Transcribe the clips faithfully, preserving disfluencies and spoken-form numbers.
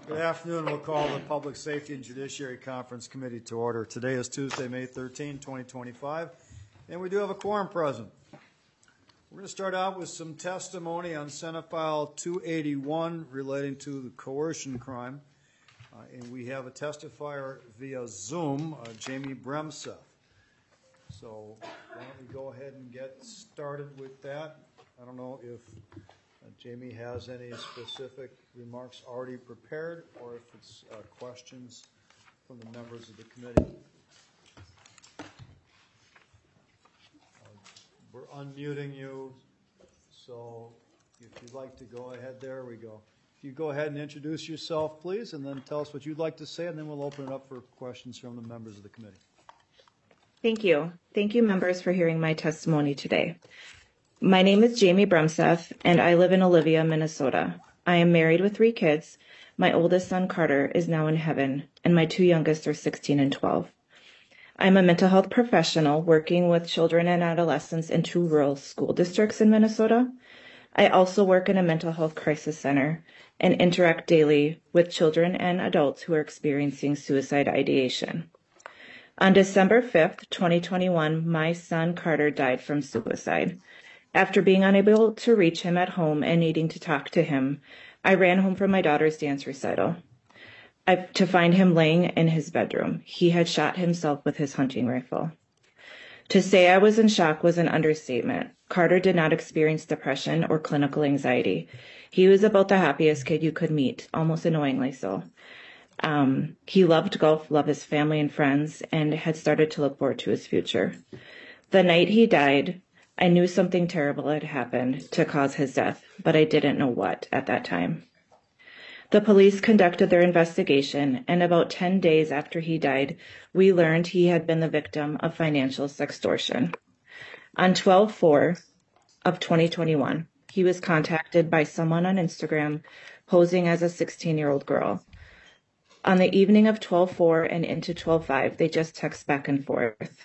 Good afternoon. We'll call the Public Safety and Judiciary Conference Committee to order. Today is Tuesday, May thirteenth, twenty twenty-five, and we do have a quorum present. We're going to start out with some testimony on Senate File two eighty-one relating to the coercion crime, uh, and we have a testifier via Zoom, uh, Jamie Bremseth. So why don't we go ahead and get started with that? I don't know if uh, Jamie has any specific remarks already prepared or if it's uh, questions from the members of the committee. Uh, we're unmuting you, so if you'd like to go ahead, there we go. If you go ahead and introduce yourself, please, and then tell us what you'd like to say, and then we'll open it up for questions from the members of the committee. Thank you. Thank you, members, for hearing my testimony today. My name is Jamie Bremseth, and I live in Olivia, Minnesota. I am married with three kids. My oldest son, Carter, is now in heaven, and my two youngest are sixteen and twelve. I'm a mental health professional working with children and adolescents in two rural school districts in Minnesota. I also work in a mental health crisis center and interact daily with children and adults who are experiencing suicide ideation. On December fifth, twenty twenty-one, my son, Carter, died from suicide. After being unable to reach him at home and needing to talk to him, I ran home from my daughter's dance recital I, to find him laying in his bedroom. He had shot himself with his hunting rifle. To say I was in shock was an understatement. Carter did not experience depression or clinical anxiety. He was about the happiest kid you could meet, almost annoyingly so. Um, he loved golf, loved his family and friends, and had started to look forward to his future. The night he died, I knew something terrible had happened to cause his death, but I didn't know what at that time. The police conducted their investigation, and about ten days after he died, we learned he had been the victim of financial sextortion. On twelve four of twenty twenty-one, he was contacted by someone on Instagram posing as a sixteen-year-old girl. On the evening of twelve four and into twelve five, they just text back and forth.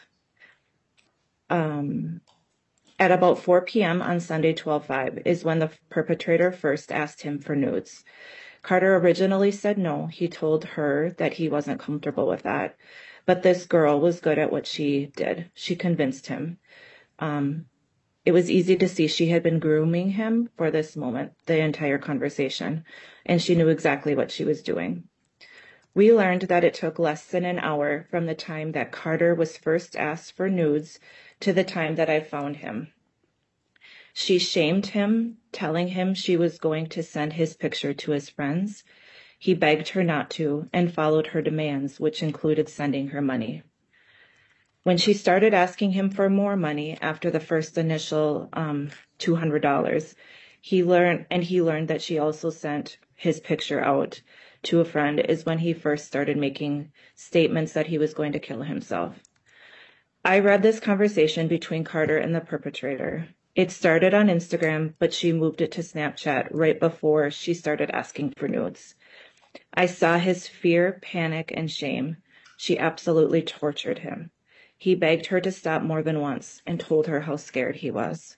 Um... At about four p.m. on Sunday, twelve five, is when the perpetrator first asked him for nudes. Carter originally said no. He told her that he wasn't comfortable with that. But this girl was good at what she did. She convinced him. Um, it was easy to see she had been grooming him for this moment, the entire conversation, and she knew exactly what she was doing. We learned that it took less than an hour from the time that Carter was first asked for nudes to the time that I found him. She shamed him, telling him she was going to send his picture to his friends. He begged her not to and followed her demands, which included sending her money. When she started asking him for more money after the first initial um, two hundred dollars, he learned, and he learned that she also sent his picture out to a friend, is when he first started making statements that he was going to kill himself. I read this conversation between Carter and the perpetrator. It started on Instagram, but she moved it to Snapchat right before she started asking for nudes. I saw his fear, panic, and shame. She absolutely tortured him. He begged her to stop more than once and told her how scared he was.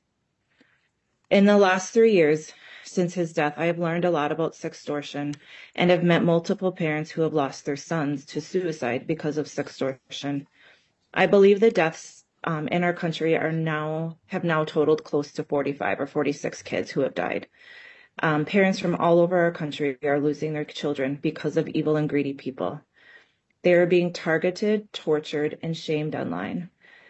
In the last three years since his death, I have learned a lot about sextortion and have met multiple parents who have lost their sons to suicide because of sextortion. I believe the deaths um, in our country are now have now totaled close to forty-five or forty-six kids who have died. Um, parents from all over our country are losing their children because of evil and greedy people. They are being targeted, tortured, and shamed online.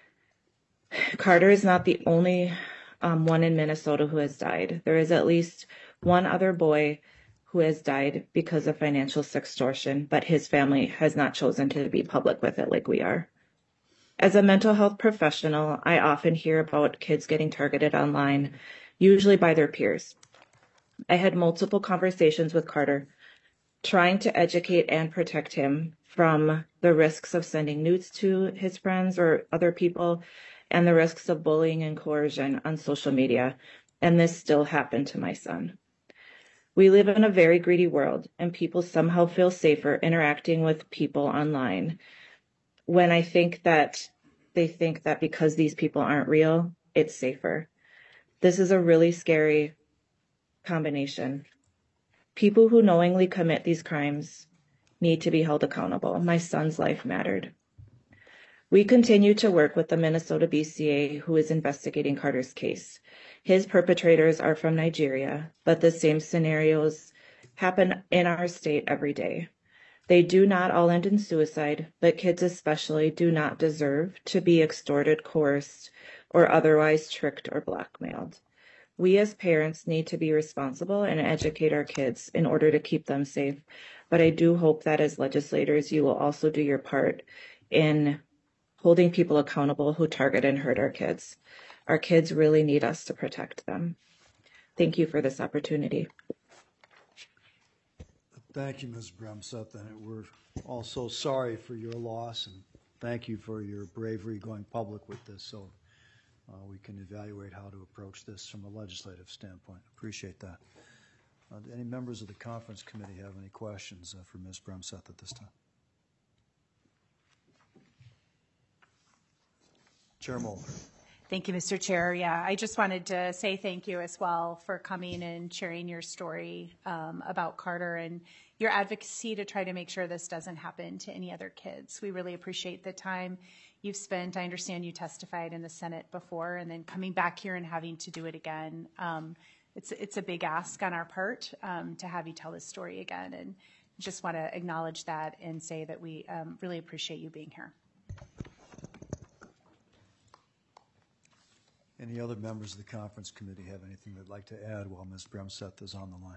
Carter is not the only um, one in Minnesota who has died. There is at least one other boy who has died because of financial sextortion, but his family has not chosen to be public with it like we are. As a mental health professional, I often hear about kids getting targeted online, usually by their peers. I had multiple conversations with Carter, trying to educate and protect him from the risks of sending nudes to his friends or other people and the risks of bullying and coercion on social media, and this still happened to my son. We live in a very greedy world, and people somehow feel safer interacting with people online when I think that they think that because these people aren't real, it's safer. This is a really scary combination. People who knowingly commit these crimes need to be held accountable. My son's life mattered. We continue to work with the Minnesota B C A, who is investigating Carter's case. His perpetrators are from Nigeria, but the same scenarios happen in our state every day. They do not all end in suicide, but kids especially do not deserve to be extorted, coerced, or otherwise tricked or blackmailed. We as parents need to be responsible and educate our kids in order to keep them safe. But I do hope that as legislators, you will also do your part in holding people accountable who target and hurt our kids. Our kids really need us to protect them. Thank you for this opportunity. Thank you, Miz Bremseth, and we're also sorry for your loss, and thank you for your bravery going public with this, so uh, we can evaluate how to approach this from a legislative standpoint. Appreciate that. Uh, do any members of the conference committee have any questions uh, for Miz Bremseth at this time? Chair Mulder. Thank you, Mister Chair. Yeah, I just wanted to say thank you as well for coming and sharing your story um, about Carter and your advocacy to try to make sure this doesn't happen to any other kids. We really appreciate the time you've spent. I understand you testified in the Senate before, and then coming back here and having to do it again. Um, it's, it's a big ask on our part um, to have you tell this story again, and just want to acknowledge that and say that we um, really appreciate you being here. Any other members of the conference committee have anything they'd like to add while Miz Bremseth is on the line?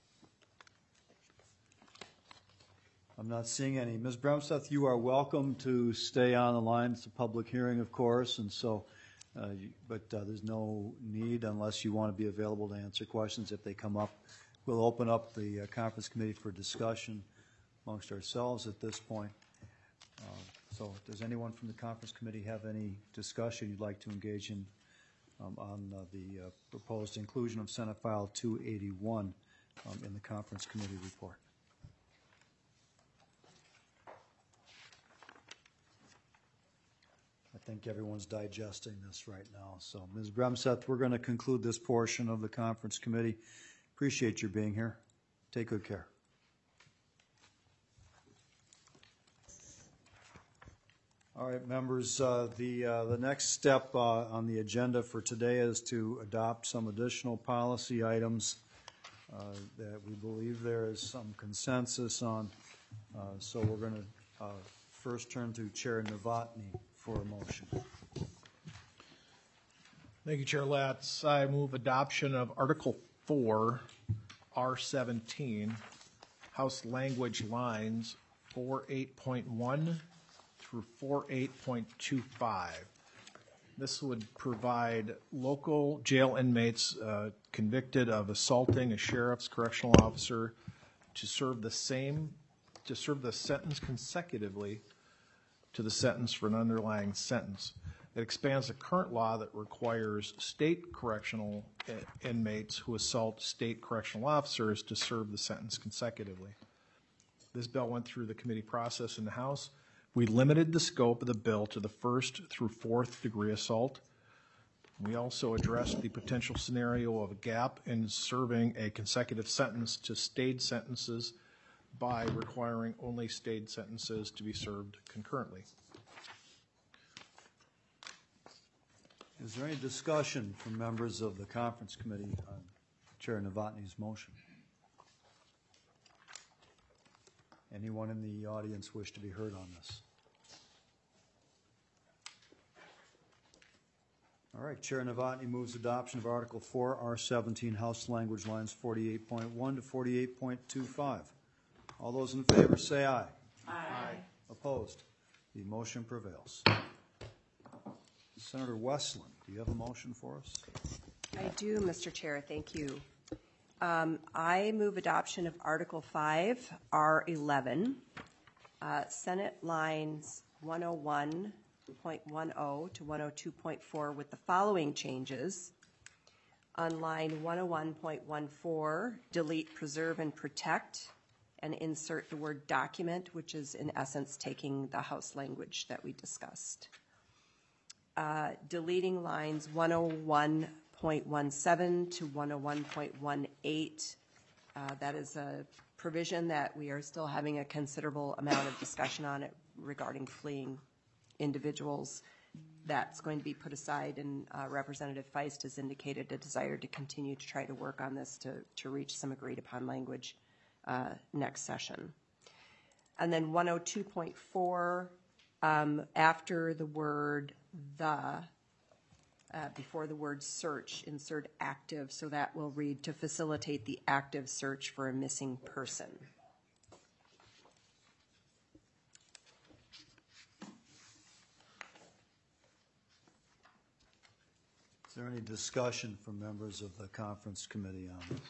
I'm not seeing any. Miz Bremseth, you are welcome to stay on the line. It's a public hearing, of course, and so, uh, you, but uh, there's no need unless you want to be available to answer questions if they come up. We'll open up the uh, conference committee for discussion amongst ourselves at this point. Uh, so does anyone from the conference committee have any discussion you'd like to engage in Um, on uh, the uh, proposed inclusion of Senate File two eighty-one um, in the conference committee report? I think everyone's digesting this right now. So, Miz Bremseth, we're going to conclude this portion of the conference committee. Appreciate your being here. Take good care. All right, members, uh, the, uh, the next step uh, on the agenda for today is to adopt some additional policy items uh, that we believe there is some consensus on. Uh, so we're going to uh, first turn to Chair Novotny for a motion. Thank you, Chair Latz. I move adoption of Article four, R seventeen, House Language Lines four eight point one through four eight point two five. This would provide local jail inmates uh, convicted of assaulting a sheriff's correctional officer to serve the same, to serve the sentence consecutively to the sentence for an underlying sentence. It expands the current law that requires state correctional inmates who assault state correctional officers to serve the sentence consecutively. This bill went through the committee process in the House. We limited the scope of the bill to the first through fourth degree assault. We also addressed the potential scenario of a gap in serving a consecutive sentence to stayed sentences by requiring only stayed sentences to be served concurrently. Is there any discussion from members of the conference committee on Chair Novotny's motion? Anyone in the audience wish to be heard on this? All right, Chair Novotny moves adoption of Article four, R seventeen, House Language Lines forty-eight point one to forty-eight point two five. All those in favor say aye. Aye. Aye. Opposed? The motion prevails. Senator Westland, do you have a motion for us? I do, Mister Chair. Thank you. Um, I move adoption of Article five, R eleven, uh, Senate lines one oh one point ten to one oh two point four with the following changes. On line one oh one point fourteen, delete preserve and protect and insert the word document, which is in essence taking the House language that we discussed. Uh, deleting lines one oh one point seventeen to one oh one point eighteen Uh, That is a provision that we are still having a considerable amount of discussion on it regarding fleeing individuals. That's going to be put aside, and uh, Representative Feist has indicated a desire to continue to try to work on this to, to reach some agreed-upon language uh, next session. And then one oh two point four, um, after the word "the," Uh, before the word search, insert active, so that will read to facilitate the active search for a missing person. Is there any discussion from members of the conference committee on this?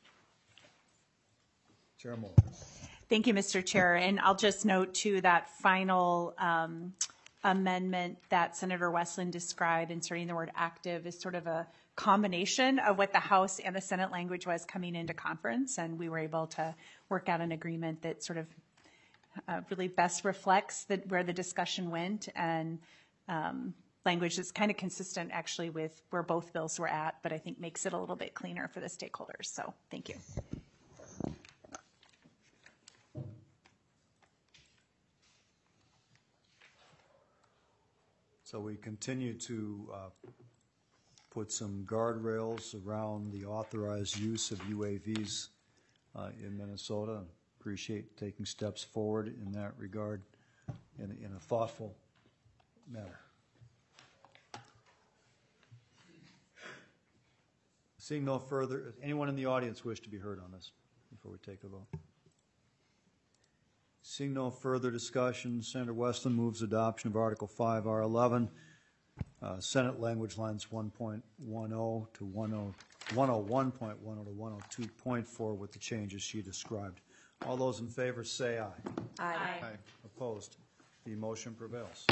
Chair Moore. Thank you, Mister Chair. And I'll just note too that final um, amendment that Senator Westland described, inserting the word active, is sort of a combination of what the House and the Senate language was coming into conference, and we were able to work out an agreement that sort of uh, really best reflects the, where the discussion went, and um, language that's kind of consistent actually with where both bills were at, but I think makes it a little bit cleaner for the stakeholders. So thank you. So we continue to uh, put some guardrails around the authorized use of U A Vs uh, in Minnesota. Appreciate taking steps forward in that regard in, in a thoughtful manner. Seeing no further, does anyone in the audience wish to be heard on this before we take a vote? Seeing no further discussion, Senator Westland moves adoption of Article five, R eleven, uh, Senate language lines one point one oh to one oh one point one oh to one oh two point four with the changes she described. All those in favor say aye. Aye. Aye. Opposed? The motion prevails.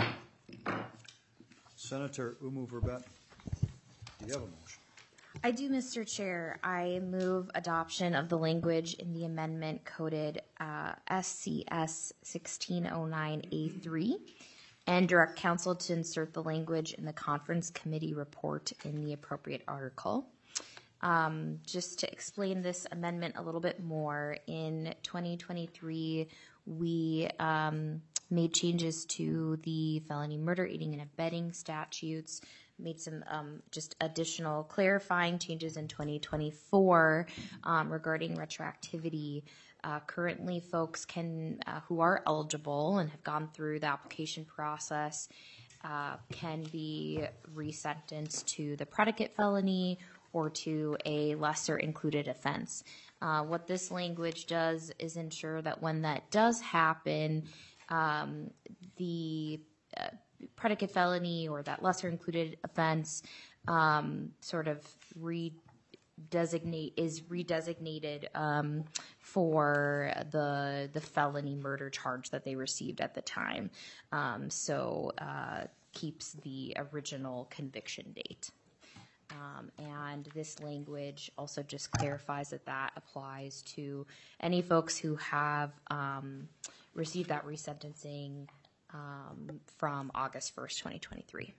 Senator Umu Verbet, do you have a motion? I do, Mister Chair. I move adoption of the language in the amendment coded uh, S C S sixteen oh nine A three and direct council to insert the language in the conference committee report in the appropriate article. Um, just to explain this amendment a little bit more, in twenty twenty-three, we um, made changes to the felony murder, aiding and abetting statutes, made some um, just additional clarifying changes in twenty twenty-four um, regarding retroactivity. Uh, currently, folks can uh, who are eligible and have gone through the application process uh, can be resentenced to the predicate felony or to a lesser included offense. Uh, what this language does is ensure that when that does happen, um, the uh, predicate felony or that lesser included offense um, sort of redesignate is redesignated um, for the the felony murder charge that they received at the time. Um, so uh, keeps the original conviction date. Um, and this language also just clarifies that that applies to any folks who have um, received that resentencing um, from August first, twenty twenty-three.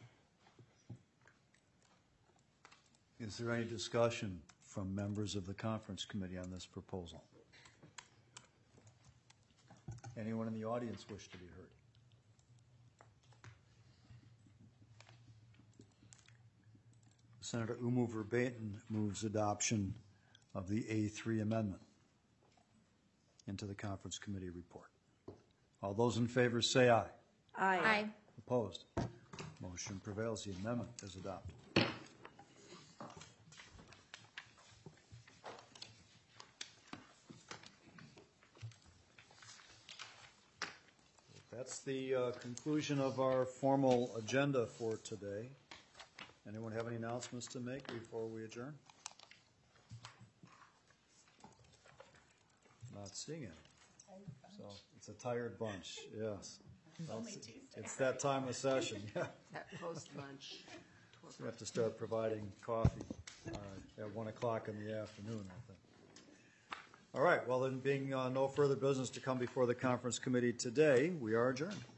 Is there any discussion from members of the conference committee on this proposal? Anyone in the audience wish to be heard? Senator Umu Verbeten moves adoption of the A three amendment into the conference committee report. All those in favor say aye. Aye. Aye. Opposed? Motion prevails. The amendment is adopted. That's the uh, conclusion of our formal agenda for today. Anyone have any announcements to make before we adjourn? Not seeing it. So it's a tired bunch, yes. Well, it's, it's that time of session, yeah. That post-lunch. We have to start providing coffee uh, at one o'clock in the afternoon, I think. All right, well then, being uh, no further business to come before the conference committee today, we are adjourned.